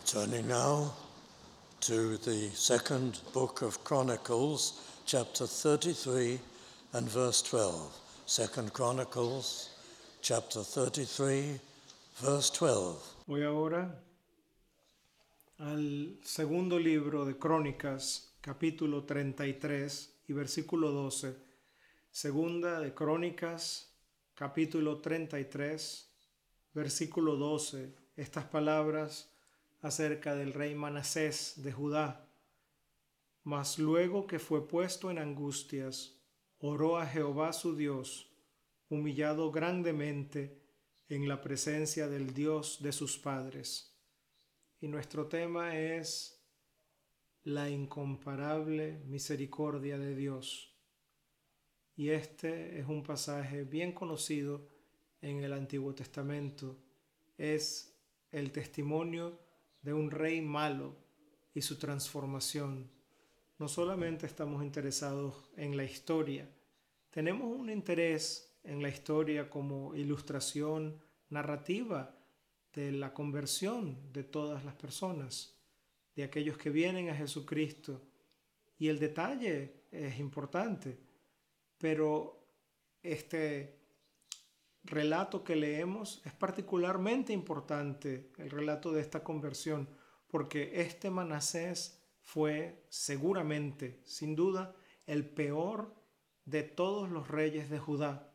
Turning now to the second book of Chronicles, chapter 33 and verse 12. Second Chronicles, chapter 33, verse 12. Voy ahora al segundo libro de Crónicas, capítulo 33 y versículo 12. Segunda de Crónicas, capítulo 33, versículo 12. Estas palabras acerca del rey Manasés de Judá. Mas luego que fue puesto en angustias, oró a Jehová su Dios, humillado grandemente en la presencia del Dios de sus padres. Y nuestro tema es la incomparable misericordia de Dios. Y este es un pasaje bien conocido en el Antiguo Testamento. Es el testimonio de un rey malo y su transformación. No solamente estamos interesados en la historia, tenemos un interés en la historia como ilustración narrativa de la conversión de todas las personas, de aquellos que vienen a Jesucristo. Y el detalle es importante, pero este relato que leemos es particularmente importante, el relato de esta conversión, porque este Manasés fue seguramente, sin duda, el peor de todos los reyes de Judá.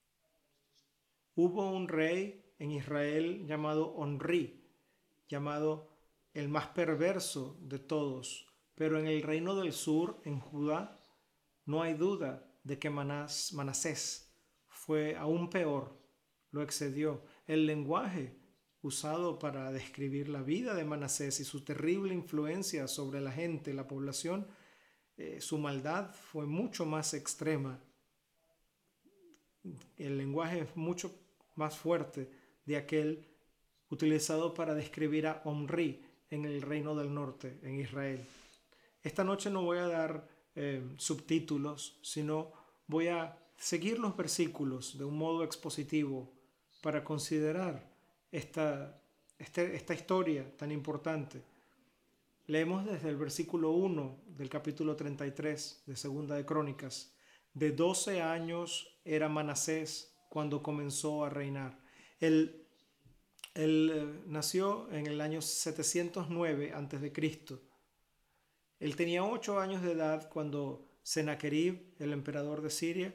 Hubo un rey en Israel llamado Onri, llamado el más perverso de todos, pero en el reino del sur, en Judá, no hay duda de que Manasés fue aún peor, lo excedió. El lenguaje usado para describir la vida de Manasés y su terrible influencia sobre la gente, la población, su maldad fue mucho más extrema. El lenguaje es mucho más fuerte de aquel utilizado para describir a Omri en el reino del norte, en Israel. Esta noche no voy a dar subtítulos, sino voy a seguir los versículos de un modo expositivo para considerar esta historia tan importante. Leemos desde el versículo 1 del capítulo 33 de Segunda de Crónicas. De 12 años era Manasés cuando comenzó a reinar. Él nació en el año 709 a.C. Él tenía 8 años de edad cuando Sennacherib, el emperador de Siria,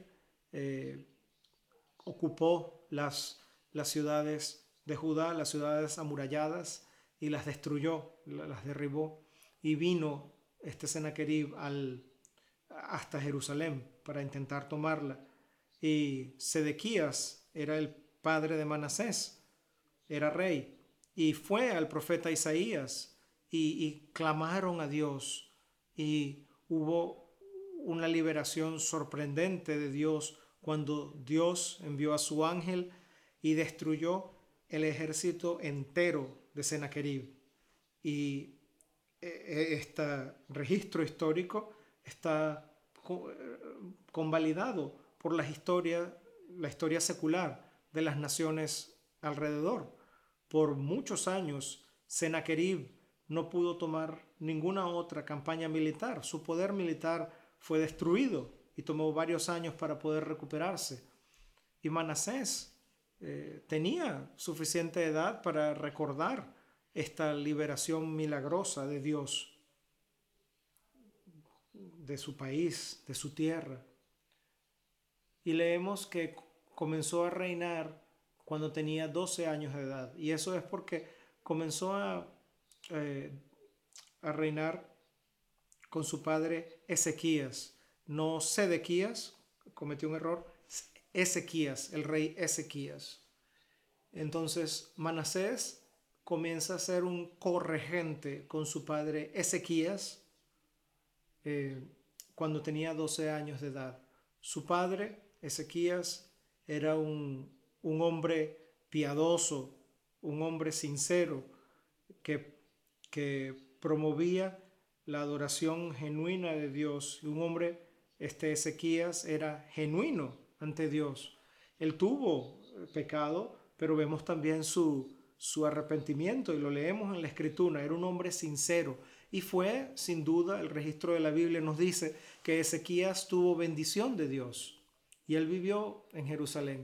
ocupó las ciudades de Judá, las ciudades amuralladas, y las destruyó, las derribó. Y vino este Sennacherib hasta Jerusalén para intentar tomarla. Y Sedequías era el padre de Manasés, era rey, y fue al profeta Isaías y clamaron a Dios, y hubo una liberación sorprendente de Dios cuando Dios envió a su ángel y destruyó el ejército entero de Sennacherib. Y este registro histórico está convalidado por la historia secular de las naciones alrededor. Por muchos años, Sennacherib no pudo tomar ninguna otra campaña militar. Su poder militar fue destruido y tomó varios años para poder recuperarse. Y Manasés tenía suficiente edad para recordar esta liberación milagrosa de Dios, de su país, de su tierra. Y leemos que comenzó a reinar cuando tenía 12 años de edad. Y eso es porque comenzó a reinar con su padre Ezequías, no Sedequías, cometió un error, Ezequías, el rey Ezequías. Entonces Manasés comienza a ser un corregente con su padre Ezequías cuando tenía 12 años de edad. Su padre, Ezequías, era un hombre piadoso, un hombre sincero que promovía la adoración genuina de Dios. Y un hombre, Ezequías, era genuino ante Dios. Él tuvo pecado, pero vemos también su su arrepentimiento, y lo leemos en la Escritura. Era un hombre sincero, y fue, sin duda, el registro de la Biblia nos dice que Ezequías tuvo bendición de Dios, y él vivió en Jerusalén.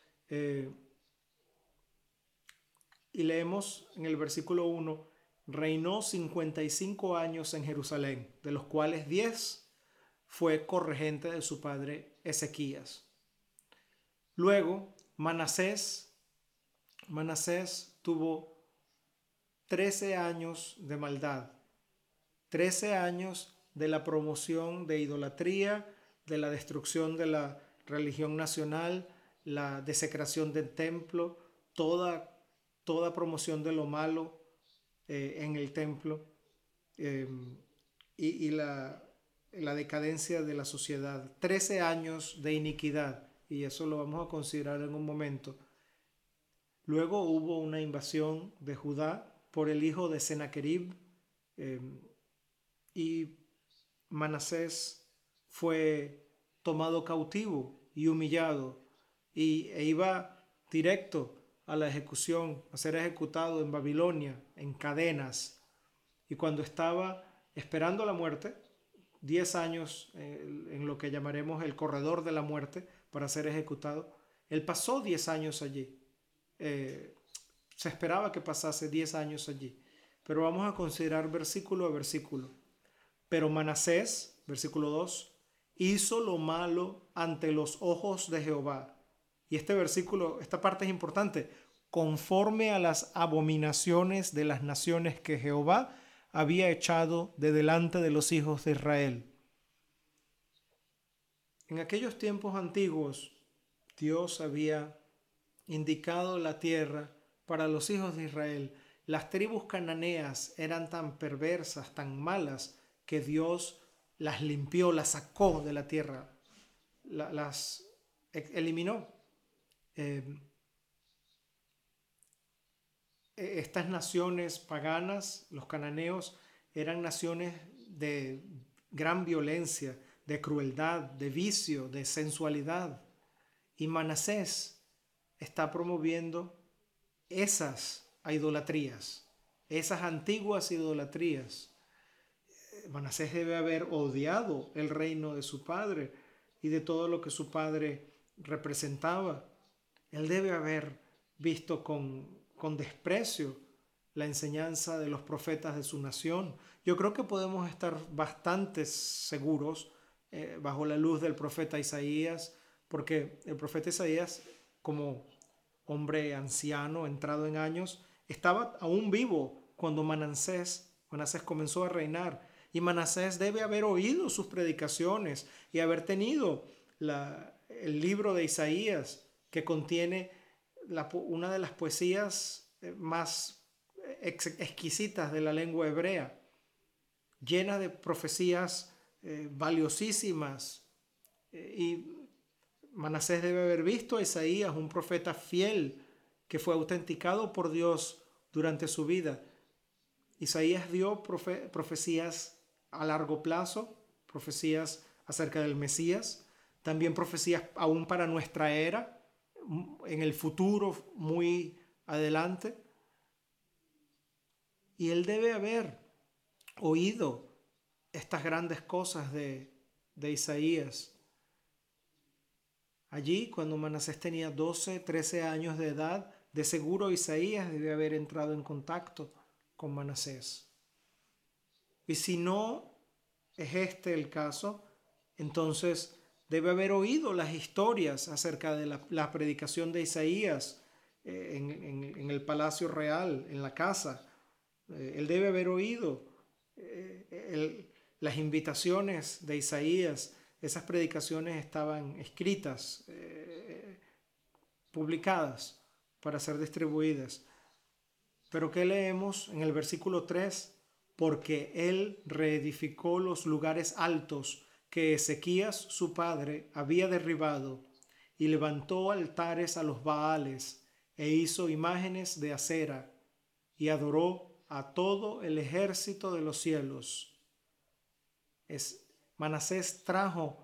Y leemos en el versículo 1, reinó 55 años en Jerusalén, de los cuales 10 fue corregente de su padre Ezequías. Luego, Manasés tuvo 13 años de maldad, 13 años de la promoción de idolatría, de la destrucción de la religión nacional, la desecración del templo, toda promoción de lo malo en el templo, y la decadencia de la sociedad. 13 años de iniquidad, y eso lo vamos a considerar en un momento. Luego hubo una invasión de Judá por el hijo de Sennacherib, y Manasés fue tomado cautivo y humillado, e iba directo a la ejecución, a ser ejecutado en Babilonia, en cadenas. Y cuando estaba esperando la muerte, 10 años en lo que llamaremos el corredor de la muerte para ser ejecutado, él pasó 10 años allí. Se esperaba que pasase 10 años allí. Pero vamos a considerar versículo a versículo. Pero Manasés, versículo 2, hizo lo malo ante los ojos de Jehová. Y este versículo, esta parte es importante, conforme a las abominaciones de las naciones que Jehová había echado de delante de los hijos de Israel. En aquellos tiempos antiguos, Dios había indicado la tierra para los hijos de Israel. Las tribus cananeas eran tan perversas, tan malas, que Dios las limpió, las sacó de la tierra, las eliminó. Estas naciones paganas, los cananeos, eran naciones de gran violencia, de crueldad, de vicio, de sensualidad. Y Manasés está promoviendo esas idolatrías, esas antiguas idolatrías. Manasés debe haber odiado el reino de su padre y de todo lo que su padre representaba. Él debe haber visto con desprecio la enseñanza de los profetas de su nación. Yo creo que podemos estar bastante seguros bajo la luz del profeta Isaías, porque el profeta Isaías, como hombre anciano, entrado en años, estaba aún vivo cuando Manasés comenzó a reinar. Y Manasés debe haber oído sus predicaciones y haber tenido el libro de Isaías, que contiene una de las poesías más exquisitas de la lengua hebrea, llena de profecías valiosísimas. Y Manasés debe haber visto a Isaías, un profeta fiel que fue autenticado por Dios durante su vida. Isaías dio profecías a largo plazo, profecías acerca del Mesías, también profecías aún para nuestra era, en el futuro muy adelante. Y él debe haber oído estas grandes cosas de Isaías. Allí, cuando Manasés tenía 12, 13 años de edad, de seguro Isaías debe haber entrado en contacto con Manasés. Y si no es este el caso, entonces debe haber oído las historias acerca de la predicación de Isaías en el palacio real, en la casa. Él debe haber oído las invitaciones de Isaías. Esas predicaciones estaban escritas, publicadas para ser distribuidas. Pero ¿qué leemos en el versículo 3? Porque él reedificó los lugares altos que Ezequías su padre había derribado, y levantó altares a los Baales, e hizo imágenes de acera, y adoró a todo el ejército de los cielos. Manasés trajo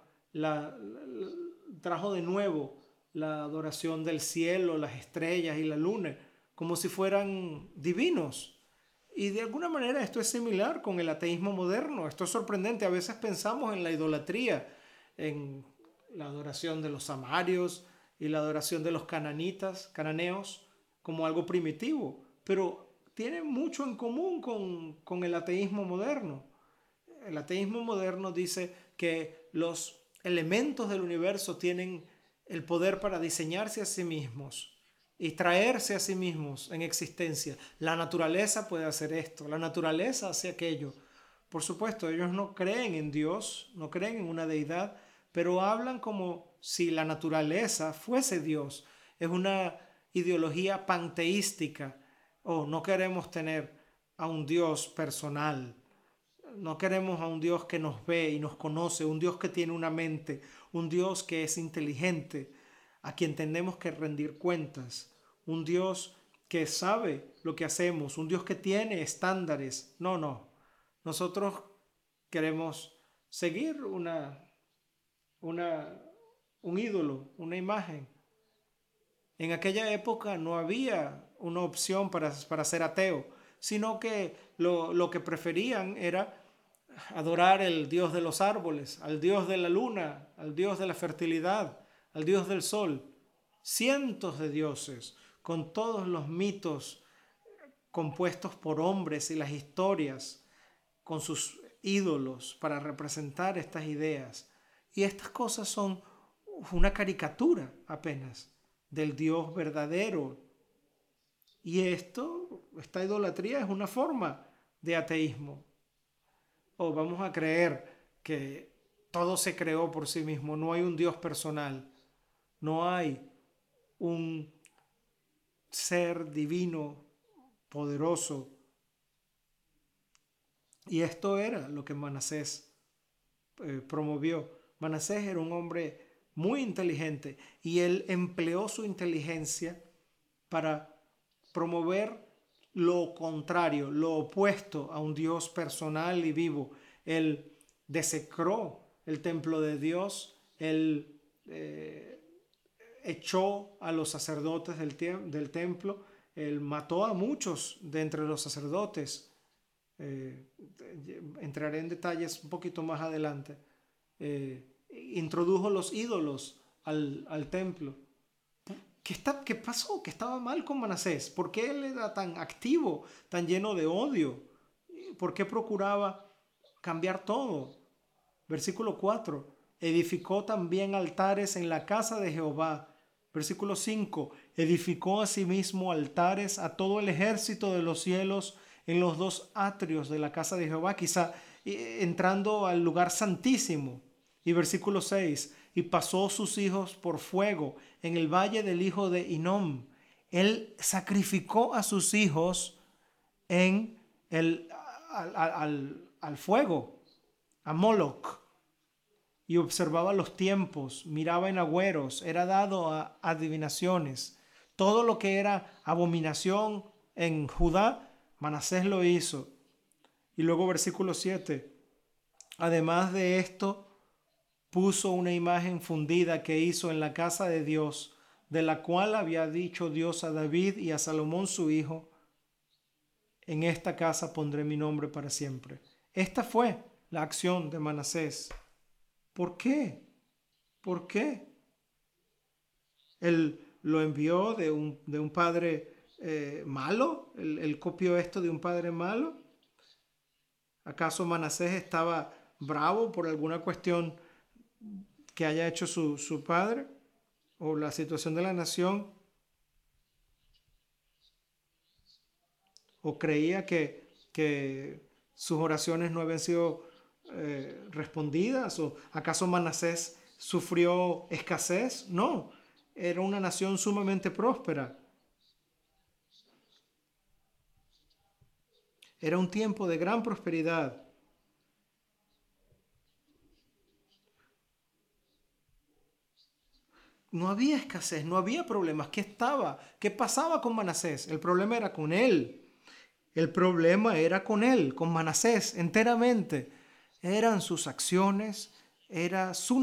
de nuevo la adoración del cielo, las estrellas y la luna, como si fueran divinos. Y de alguna manera esto es similar con el ateísmo moderno. Esto es sorprendente. A veces pensamos en la idolatría, en la adoración de los samarios y la adoración de los cananeos, como algo primitivo. Pero tiene mucho en común con el ateísmo moderno. El ateísmo moderno dice que los elementos del universo tienen el poder para diseñarse a sí mismos y traerse a sí mismos en existencia. La naturaleza puede hacer esto, la naturaleza hace aquello. Por supuesto, ellos no creen en Dios, no creen en una deidad, pero hablan como si la naturaleza fuese Dios. Es una ideología panteística. No queremos tener a un Dios personal. No queremos a un Dios que nos ve y nos conoce, un Dios que tiene una mente, un Dios que es inteligente, a quien tenemos que rendir cuentas, un Dios que sabe lo que hacemos, un Dios que tiene estándares. No. Nosotros queremos seguir un ídolo, una imagen. En aquella época no había una opción para ser ateo, sino que lo que preferían era adorar al dios de los árboles, al dios de la luna, al dios de la fertilidad, al dios del sol. Cientos de dioses, con todos los mitos compuestos por hombres y las historias, con sus ídolos para representar estas ideas. Y estas cosas son una caricatura apenas del Dios verdadero. Y esta idolatría es una forma de ateísmo. Vamos a creer que todo se creó por sí mismo, no hay un Dios personal, no hay un ser divino, poderoso. Y esto era lo que Manasés promovió. Manasés era un hombre muy inteligente y él empleó su inteligencia para promover lo contrario, lo opuesto a un Dios personal y vivo. Él desecró el templo de Dios, él echó a los sacerdotes del templo, él mató a muchos de entre los sacerdotes. Entraré en detalles un poquito más adelante. Introdujo los ídolos al templo. ¿Qué pasó? ¿Qué estaba mal con Manasés? ¿Por qué él era tan activo, tan lleno de odio? ¿Por qué procuraba cambiar todo? Versículo 4. Edificó también altares en la casa de Jehová. Versículo 5. Edificó asimismo altares a todo el ejército de los cielos en los dos atrios de la casa de Jehová, quizá entrando al lugar santísimo. Y versículo 6. Y pasó sus hijos por fuego en el valle del hijo de Hinnom. Él sacrificó a sus hijos al fuego, a Moloch, y observaba los tiempos, miraba en agüeros, era dado a adivinaciones. Todo lo que era abominación en Judá, Manasés lo hizo. Y luego versículo 7. Además de esto, puso una imagen fundida que hizo en la casa de Dios, de la cual había dicho Dios a David y a Salomón su hijo: en esta casa pondré mi nombre para siempre. Esta fue la acción de Manasés. ¿Por qué? ¿Por qué? Él lo envió de un padre malo. Él copió esto de un padre malo. ¿Acaso Manasés estaba bravo por alguna cuestión que haya hecho su padre o la situación de la nación? ¿O creía que sus oraciones no habían sido respondidas? ¿O acaso Manasés sufrió escasez? No, era una nación sumamente próspera. Era un tiempo de gran prosperidad. No había escasez, no había problemas. ¿Qué pasaba con Manasés? El problema era con él. El problema era con él, con Manasés, enteramente. Eran sus acciones, era su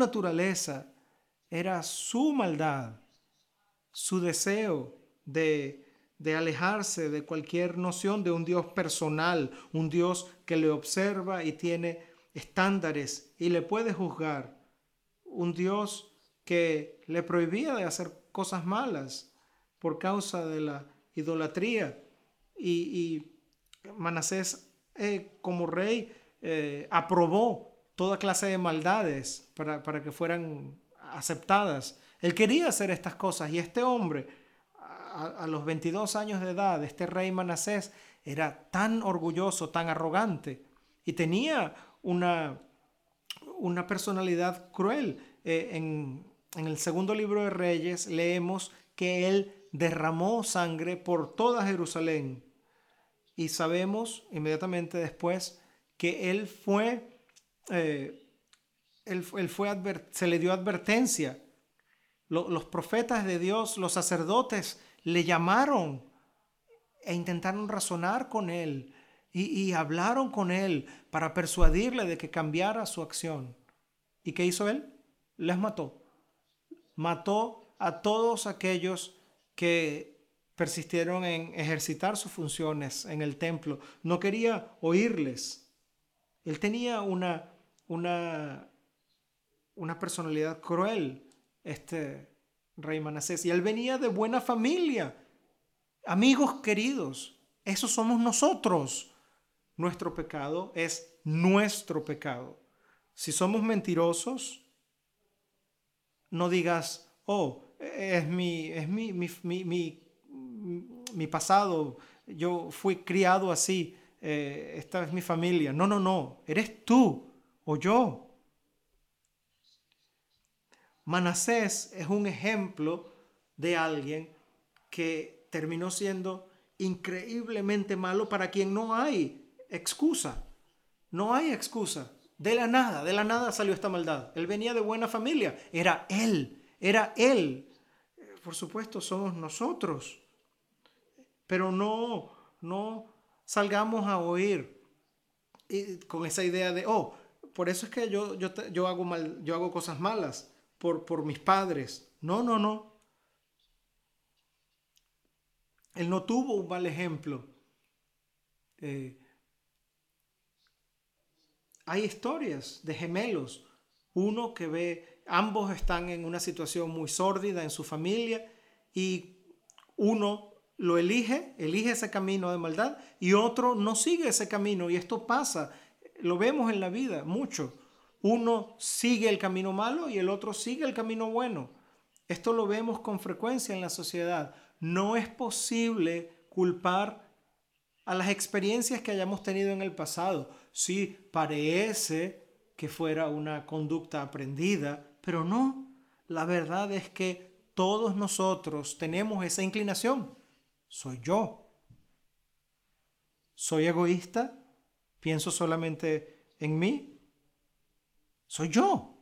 naturaleza, era su maldad, su deseo de de alejarse de cualquier noción de un Dios personal, un Dios que le observa y tiene estándares y le puede juzgar, un Dios que le prohibía de hacer cosas malas por causa de la idolatría. Y Manasés, como rey, aprobó toda clase de maldades para que fueran aceptadas. Él quería hacer estas cosas, y este hombre, a los 22 años de edad, este rey Manasés, era tan orgulloso, tan arrogante, y tenía una personalidad cruel. En el segundo libro de Reyes leemos que él derramó sangre por toda Jerusalén, y sabemos inmediatamente después que se le dio advertencia. Los profetas de Dios, los sacerdotes, le llamaron e intentaron razonar con él y hablaron con él para persuadirle de que cambiara su acción. ¿Y qué hizo él? Les mató. Mató a todos aquellos que persistieron en ejercitar sus funciones en el templo. No quería oírles. Él tenía una personalidad cruel, este rey Manasés, y él venía de buena familia, amigos queridos. Esos somos nosotros. Nuestro pecado es nuestro pecado. Si somos mentirosos, no digas, oh, es mi pasado, yo fui criado así, esta es mi familia. No, no, no, eres tú o yo. Manasés es un ejemplo de alguien que terminó siendo increíblemente malo, para quien no hay excusa. No hay excusa. De la nada salió esta maldad. Él venía de buena familia. Era él. Por supuesto, somos nosotros. Pero no salgamos a oír con esa idea de, oh, por eso es que yo hago cosas malas por mis padres. No. Él no tuvo un mal ejemplo. Hay historias de gemelos. Uno que ambos están en una situación muy sórdida en su familia, y uno lo elige ese camino de maldad, y otro no sigue ese camino. Y esto pasa, lo vemos en la vida mucho. Uno sigue el camino malo y el otro sigue el camino bueno. Esto lo vemos con frecuencia en la sociedad. No es posible culpar a las experiencias que hayamos tenido en el pasado. Sí, parece que fuera una conducta aprendida, pero no. La verdad es que todos nosotros tenemos esa inclinación. Soy yo. ¿Soy egoísta? ¿Pienso solamente en mí? Soy yo.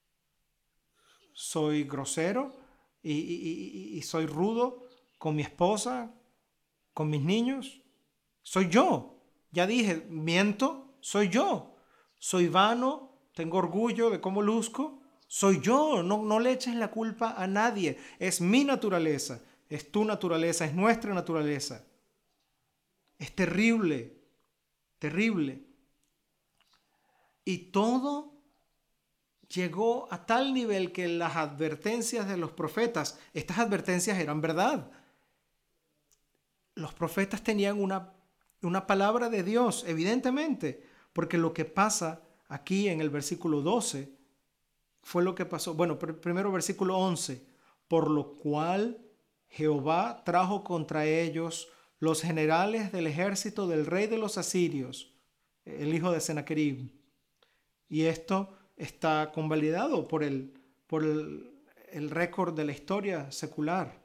¿Soy grosero y soy rudo con mi esposa, con mis niños? Soy yo. Ya dije, miento, soy yo. Soy vano, tengo orgullo de cómo luzco. Soy yo. No le eches la culpa a nadie. Es mi naturaleza, es tu naturaleza, es nuestra naturaleza. Es terrible, terrible. Y todo llegó a tal nivel que las advertencias de los profetas, estas advertencias eran verdad. Los profetas tenían una palabra de Dios, evidentemente, porque lo que pasa aquí en el versículo 12 fue lo que pasó. Bueno, primero versículo 11. Por lo cual Jehová trajo contra ellos los generales del ejército del rey de los asirios, el hijo de Sennacherib. Y esto está convalidado por el récord de la historia secular,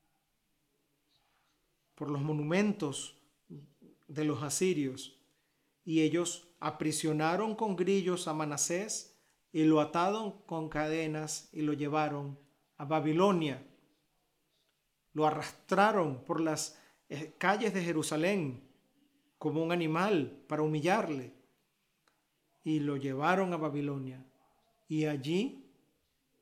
por los monumentos de los asirios. Y ellos aprisionaron con grillos a Manasés y lo ataron con cadenas y lo llevaron a Babilonia. Lo arrastraron por las calles de Jerusalén como un animal para humillarle, y lo llevaron a Babilonia. Y allí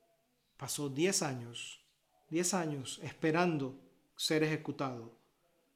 pasó 10 años esperando ser ejecutado.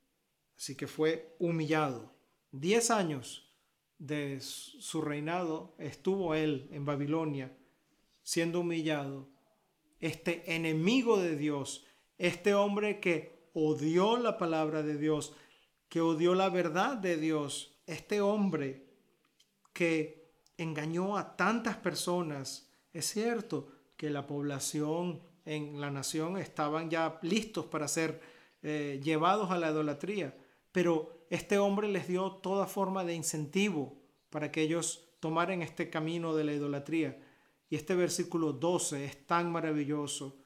Así que fue humillado. 10 años de su reinado estuvo él en Babilonia siendo humillado. Este enemigo de Dios, este hombre que odió la palabra de Dios, que odió la verdad de Dios, este hombre que engañó a tantas personas. Es cierto que la población en la nación estaban ya listos para ser llevados a la idolatría, pero este hombre les dio toda forma de incentivo para que ellos tomaran este camino de la idolatría. Y este versículo 12 es tan maravilloso.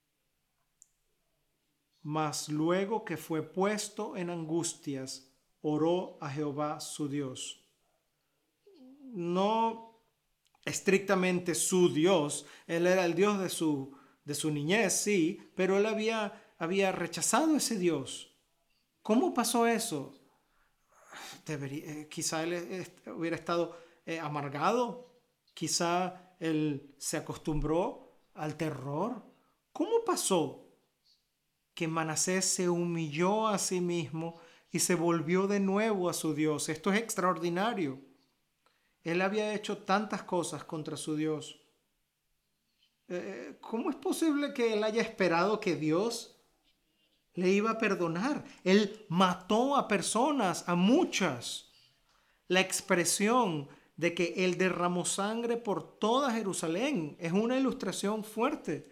Mas luego que fue puesto en angustias, oró a Jehová su Dios. No estrictamente su Dios, él era el Dios de su niñez, sí, pero él había rechazado ese Dios. ¿Cómo pasó eso? Quizá él hubiera estado amargado, quizá él se acostumbró al terror. ¿Cómo pasó que Manasés se humilló a sí mismo y se volvió de nuevo a su Dios? Esto es extraordinario. Él había hecho tantas cosas contra su Dios. ¿Cómo es posible que él haya esperado que Dios le iba a perdonar? Él mató a personas, a muchas. La expresión de que él derramó sangre por toda Jerusalén es una ilustración fuerte.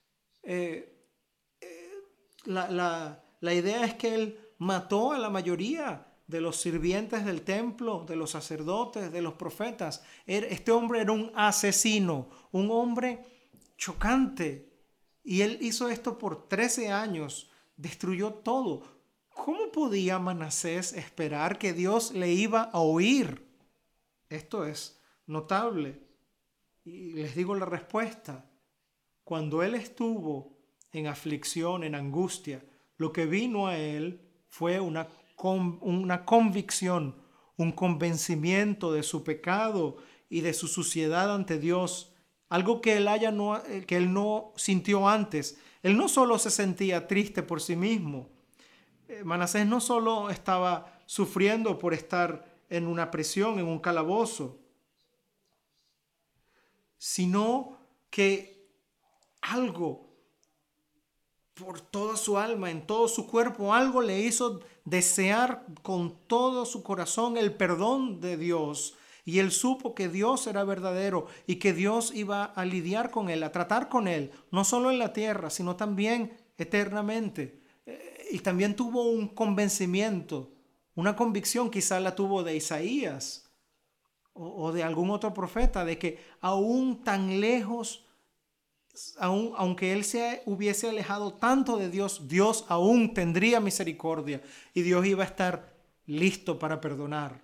La idea es que él mató a la mayoría de los sirvientes del templo, de los sacerdotes, de los profetas. Este hombre era un asesino, un hombre chocante. Y él hizo esto por 13 años, destruyó todo. ¿Cómo podía Manasés esperar que Dios le iba a oír? Esto es notable. Y les digo la respuesta. Cuando él estuvo en aflicción, en angustia, lo que vino a él fue una convicción, un convencimiento de su pecado y de su suciedad ante Dios, algo que él no sintió antes. Él no solo se sentía triste por sí mismo, Manasés no solo estaba sufriendo por estar en una prisión, en un calabozo, sino que algo por toda su alma, en todo su cuerpo, algo le hizo desear con todo su corazón el perdón de Dios. Y él supo que Dios era verdadero y que Dios iba a lidiar con él, a tratar con él, no solo en la tierra, sino también eternamente. Y también tuvo un convencimiento, una convicción, quizá la tuvo de Isaías o de algún otro profeta, de que aún tan lejos, aunque él se hubiese alejado tanto de Dios, Dios aún tendría misericordia y Dios iba a estar listo para perdonar.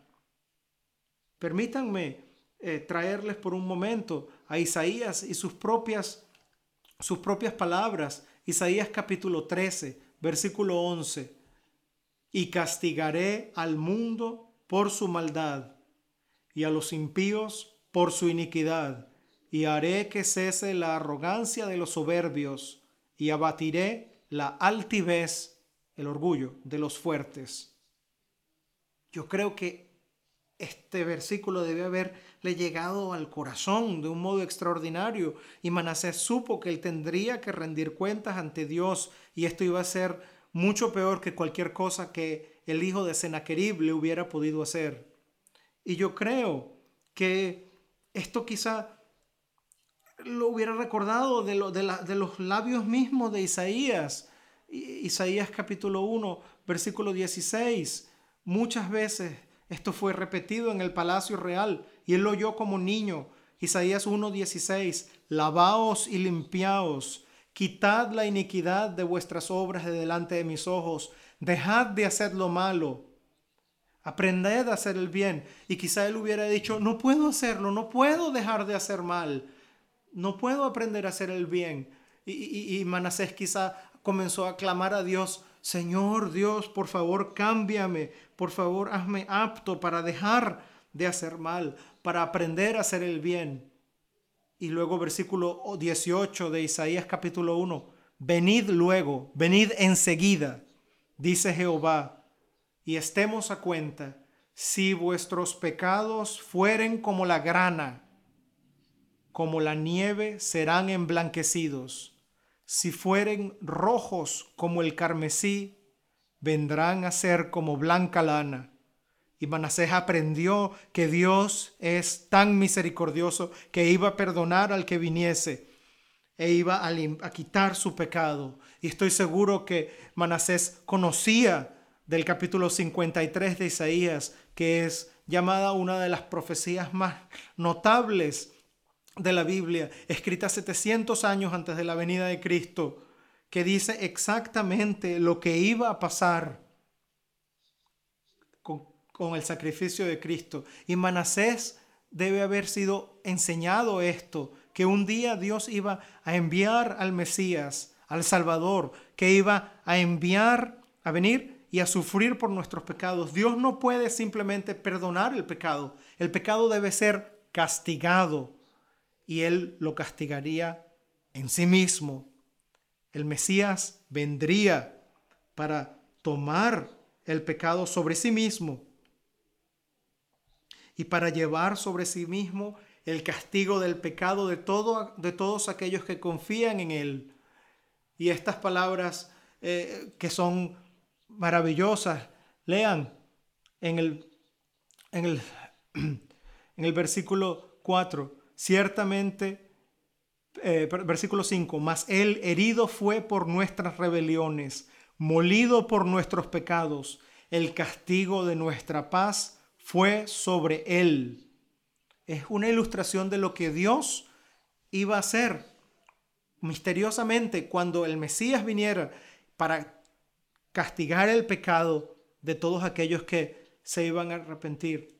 Permítanme traerles por un momento a Isaías y sus propias palabras. Isaías capítulo 13, versículo 11. Y castigaré al mundo por su maldad y a los impíos por su iniquidad. Y haré que cese la arrogancia de los soberbios y abatiré la altivez, el orgullo de los fuertes. Yo creo que este versículo debe haberle llegado al corazón de un modo extraordinario y Manasés supo que él tendría que rendir cuentas ante Dios y esto iba a ser mucho peor que cualquier cosa que el hijo de Sennacherib le hubiera podido hacer. Y yo creo que esto quizá lo hubiera recordado de los labios mismos de Isaías. Isaías capítulo 1, versículo 16. Muchas veces esto fue repetido en el palacio real y él lo oyó como niño. Isaías 1:16. Lavaos y limpiaos, quitad la iniquidad de vuestras obras de delante de mis ojos, dejad de hacer lo malo, aprended a hacer el bien. Y quizá él hubiera dicho, no puedo hacerlo, no puedo dejar de hacer mal, no puedo aprender a hacer el bien. Y Manasés quizá comenzó a clamar a Dios, Señor Dios, por favor cámbiame, por favor hazme apto para dejar de hacer mal, para aprender a hacer el bien. Y luego versículo 18 de Isaías capítulo 1, venid luego, venid enseguida, dice Jehová, y estemos a cuenta. Si vuestros pecados fueren como la grana, como la nieve serán emblanquecidos. Si fueren rojos como el carmesí, vendrán a ser como blanca lana. Y Manasés aprendió que Dios es tan misericordioso que iba a perdonar al que viniese e iba a quitar su pecado. Y estoy seguro que Manasés conocía del capítulo 53 de Isaías, que es llamada una de las profecías más notables de la Biblia, escrita 700 años antes de la venida de Cristo, que dice exactamente lo que iba a pasar con el sacrificio de Cristo. Y Manasés debe haber sido enseñado esto, que un día Dios iba a enviar al Mesías, al Salvador, que iba a enviar, a venir y a sufrir por nuestros pecados. Dios no puede simplemente perdonar el pecado. El pecado debe ser castigado y Él lo castigaría en sí mismo. El Mesías vendría para tomar el pecado sobre sí mismo y para llevar sobre sí mismo el castigo del pecado de todos aquellos que confían en Él. Y estas palabras que son maravillosas, lean en el versículo 4, ciertamente, versículo 5, mas Él herido fue por nuestras rebeliones, molido por nuestros pecados, el castigo de nuestra paz fue sobre Él. Es una ilustración de lo que Dios iba a hacer misteriosamente cuando el Mesías viniera para castigar el pecado de todos aquellos que se iban a arrepentir.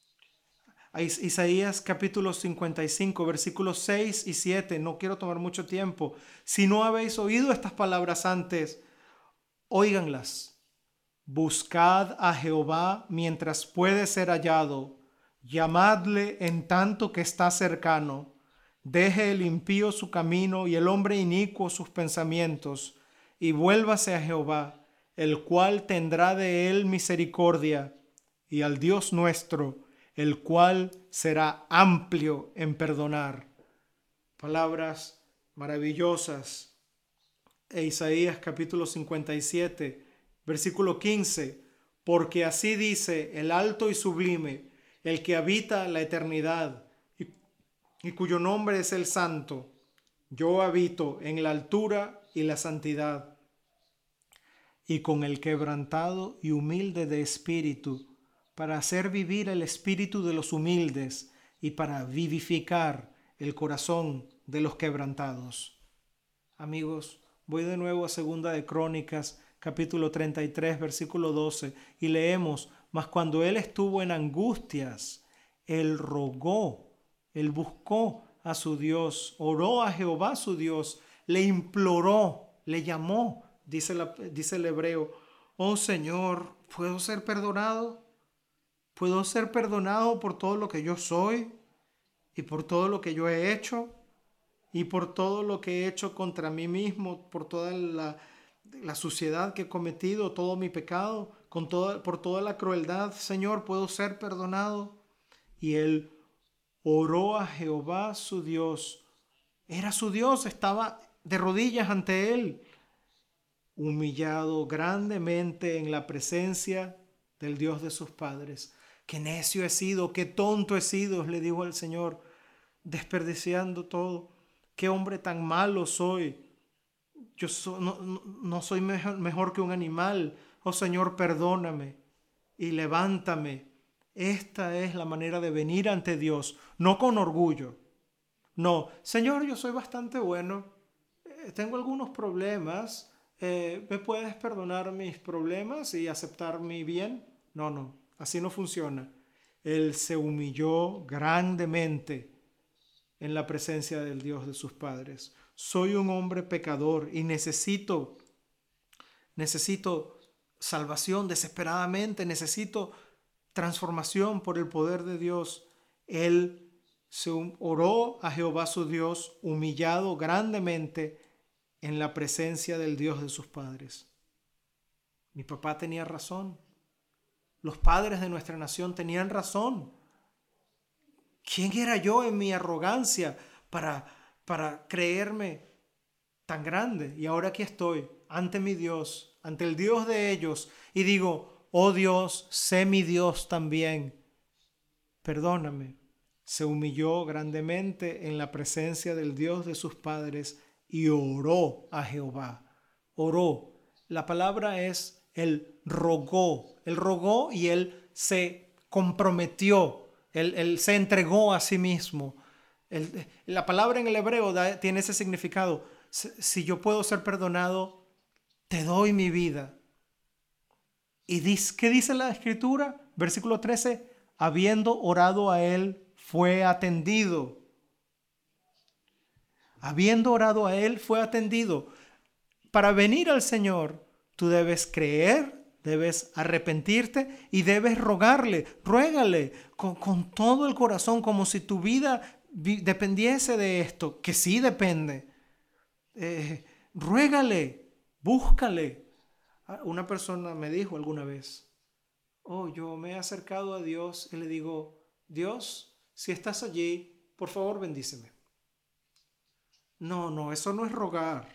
Isaías capítulo 55, versículos 6 y 7. No quiero tomar mucho tiempo. Si no habéis oído estas palabras antes, óiganlas. Buscad a Jehová mientras puede ser hallado. Llamadle en tanto que está cercano. Deje el impío su camino y el hombre inicuo sus pensamientos, y vuélvase a Jehová, el cual tendrá de él misericordia, y al Dios nuestro, el cual será amplio en perdonar. Palabras maravillosas. Isaías capítulo 57, versículo 15. Porque así dice el alto y sublime, el que habita la eternidad, y cuyo nombre es el Santo. Yo habito en la altura y la santidad, y con el quebrantado y humilde de espíritu, para hacer vivir el espíritu de los humildes y para vivificar el corazón de los quebrantados. Amigos, voy de nuevo a Segunda de Crónicas, capítulo 33, versículo 12, y leemos: mas cuando él estuvo en angustias, él rogó, él buscó a su Dios, oró a Jehová su Dios, le imploró, le llamó, dice el hebreo: oh Señor, ¿puedo ser perdonado? ¿Puedo ser perdonado por todo lo que yo soy y por todo lo que yo he hecho y por todo lo que he hecho contra mí mismo, por toda la suciedad que he cometido, todo mi pecado, por toda la crueldad? Señor, ¿puedo ser perdonado? Y él oró a Jehová su Dios. Era su Dios, estaba de rodillas ante él, humillado grandemente en la presencia del Dios de sus padres. Qué necio he sido, qué tonto he sido, le dijo al Señor, desperdiciando todo. Qué hombre tan malo soy. Yo no soy mejor que un animal. Oh Señor, perdóname y levántame. Esta es la manera de venir ante Dios, no con orgullo. No, Señor, yo soy bastante bueno, tengo algunos problemas, ¿me puedes perdonar mis problemas y aceptar mi bien? No, así no funciona. Él se humilló grandemente en la presencia del Dios de sus padres. Soy un hombre pecador y necesito salvación desesperadamente, necesito transformación por el poder de Dios. Él se oró a Jehová su Dios, humillado grandemente en la presencia del Dios de sus padres. Mi papá tenía razón. Los padres de nuestra nación tenían razón. ¿Quién era yo en mi arrogancia para creerme tan grande? Y ahora aquí estoy ante mi Dios, ante el Dios de ellos, y digo, oh Dios, sé mi Dios también. Perdóname. Se humilló grandemente en la presencia del Dios de sus padres y oró a Jehová. Oró. La palabra es él rogó. Él rogó y él se comprometió. Él se entregó a sí mismo. La palabra en el hebreo tiene ese significado. Si yo puedo ser perdonado, te doy mi vida. ¿Y qué dice la escritura? Versículo 13. Habiendo orado a él, fue atendido. Habiendo orado a él, fue atendido. Para venir al Señor, tú debes creer, debes arrepentirte y debes rogarle. Ruégale con todo el corazón, como si tu vida dependiese de esto, que sí depende. Ruégale, búscale. Una persona me dijo alguna vez, yo me he acercado a Dios y le digo, Dios, si estás allí, por favor bendíceme. No, eso no es rogar.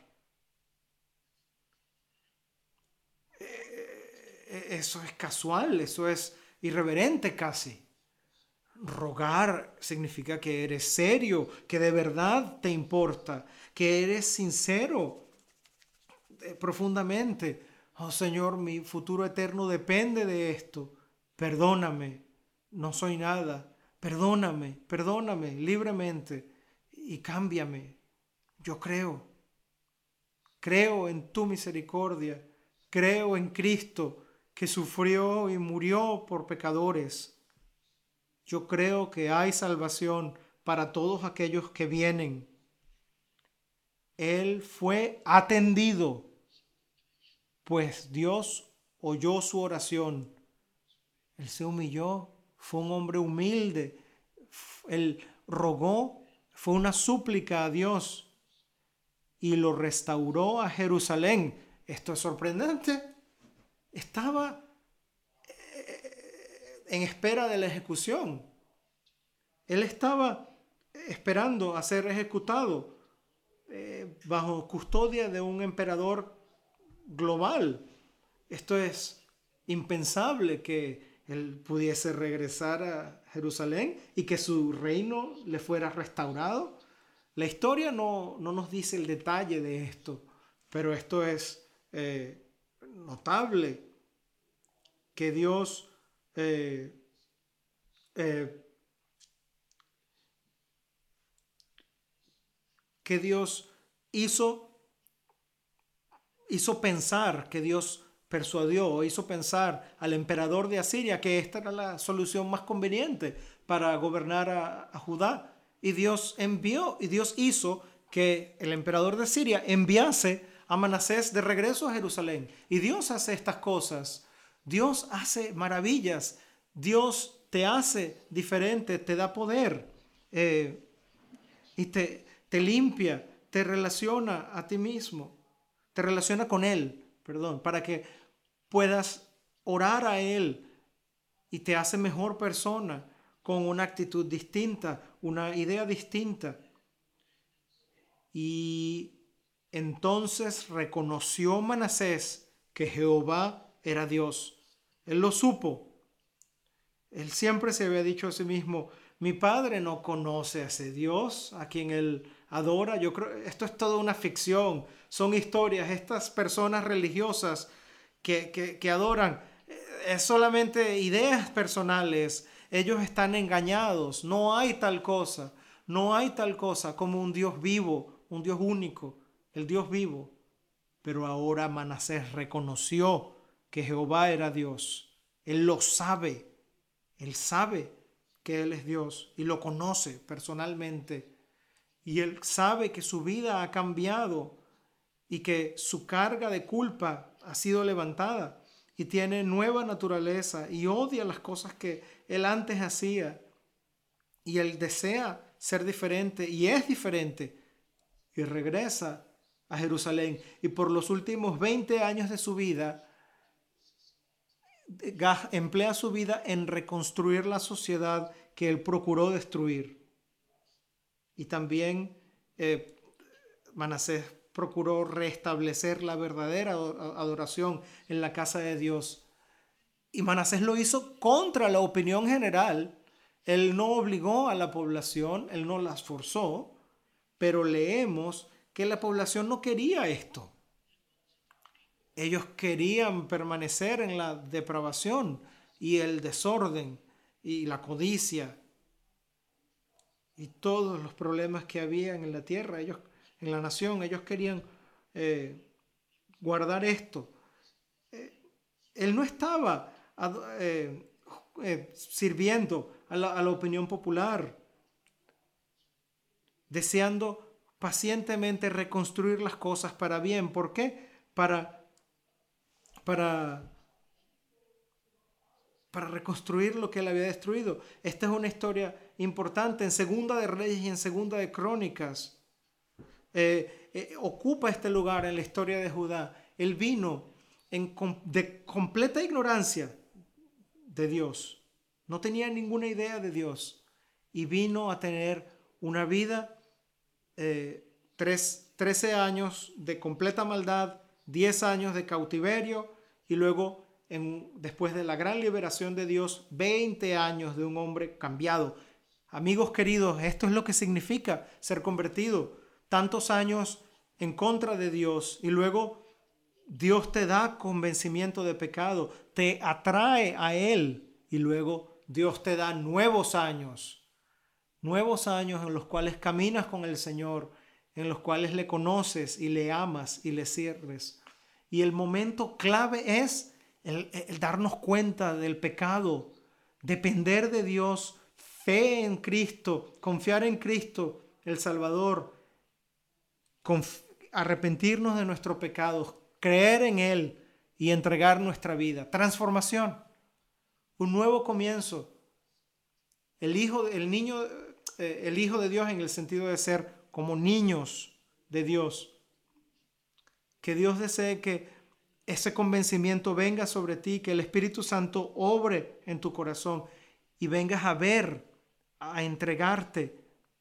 Eso es casual, eso es irreverente casi. Rogar significa que eres serio, que de verdad te importa, que eres sincero profundamente. Oh Señor, mi futuro eterno depende de esto. Perdóname, no soy nada. Perdóname libremente y cámbiame. Yo creo en tu misericordia, creo en Cristo que sufrió y murió por pecadores. Yo creo que hay salvación para todos aquellos que vienen. Él fue atendido, pues Dios oyó su oración. Él se humilló, fue un hombre humilde. Él rogó, fue una súplica a Dios y lo restauró a Jerusalén. Esto es sorprendente. Estaba en espera de la ejecución. Él estaba esperando a ser ejecutado bajo custodia de un emperador global. Esto es impensable, que él pudiese regresar a Jerusalén y que su reino le fuera restaurado. La historia no nos dice el detalle de esto, pero esto es notable, que Dios hizo pensar, que Dios persuadió, hizo pensar al emperador de Asiria que esta era la solución más conveniente para gobernar a Judá. Y Dios hizo que el emperador de Siria enviase a Manasés de regreso a Jerusalén. Y Dios hace estas cosas. Dios hace maravillas. Dios te hace diferente, te da poder y te limpia, te relaciona a ti mismo, te relaciona con Él, para que puedas orar a Él, y te hace mejor persona con una actitud distinta, una idea distinta. Y entonces reconoció Manasés que Jehová era Dios. Él lo supo. Él siempre se había dicho a sí mismo, mi padre no conoce a ese Dios a quien él adora. Yo creo esto es toda una ficción, son historias. Estas personas religiosas que adoran es solamente ideas personales. Ellos están engañados. No hay tal cosa como un Dios vivo, un Dios único, el Dios vivo. Pero ahora Manasés reconoció que Jehová era Dios. Él lo sabe. Él sabe que Él es Dios y lo conoce personalmente. Y Él sabe que su vida ha cambiado y que su carga de culpa ha sido levantada y tiene nueva naturaleza y odia las cosas que Él antes hacía. Y Él desea ser diferente y es diferente y regresa a Jerusalén. Y por los últimos 20 años de su vida emplea su vida en reconstruir la sociedad que él procuró destruir. Y también Manasés procuró restablecer la verdadera adoración en la casa de Dios. Y Manasés lo hizo contra la opinión general. Él no obligó a la población, él no las forzó, pero leemos que la población no quería esto. Ellos querían permanecer en la depravación y el desorden y la codicia y todos los problemas que habían en la tierra, ellos, en la nación. Ellos querían guardar esto. Él no estaba sirviendo a la opinión popular, deseando pacientemente reconstruir las cosas para bien. ¿Por qué? Para reconstruir lo que él había destruido. Esta es una historia importante en Segunda de Reyes y en Segunda de Crónicas. Ocupa este lugar en la historia de Judá. Él vino de completa ignorancia de Dios. No tenía ninguna idea de Dios. Y vino a tener una vida, 13 años de completa maldad, 10 años de cautiverio y luego, después de la gran liberación de Dios, 20 años de un hombre cambiado. Amigos queridos, esto es lo que significa ser convertido. Tantos años en contra de Dios y luego Dios te da convencimiento de pecado, te atrae a Él y luego Dios te da nuevos años en los cuales caminas con el Señor, en los cuales le conoces y le amas y le sirves. Y el momento clave es el darnos cuenta del pecado, depender de Dios, fe en Cristo, confiar en Cristo, el Salvador, arrepentirnos de nuestros pecados, creer en Él y entregar nuestra vida. Transformación, un nuevo comienzo. El Hijo de Dios en el sentido de ser como niños de Dios. Que Dios desee que ese convencimiento venga sobre ti, que el Espíritu Santo obre en tu corazón y vengas a ver, a entregarte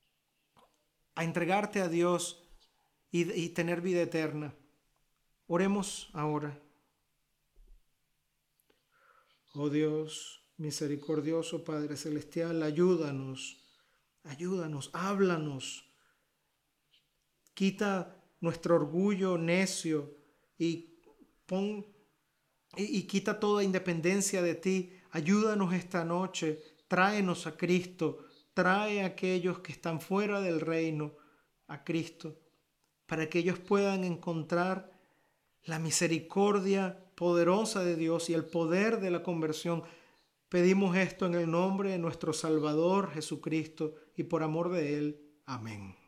a Dios y tener vida eterna. Oremos ahora. Oh Dios, misericordioso Padre Celestial, ayúdanos, háblanos. Quita nuestro orgullo necio y quita toda independencia de ti. Ayúdanos esta noche, tráenos a Cristo, trae a aquellos que están fuera del reino a Cristo, para que ellos puedan encontrar la misericordia poderosa de Dios y el poder de la conversión. Pedimos esto en el nombre de nuestro Salvador Jesucristo y por amor de Él. Amén.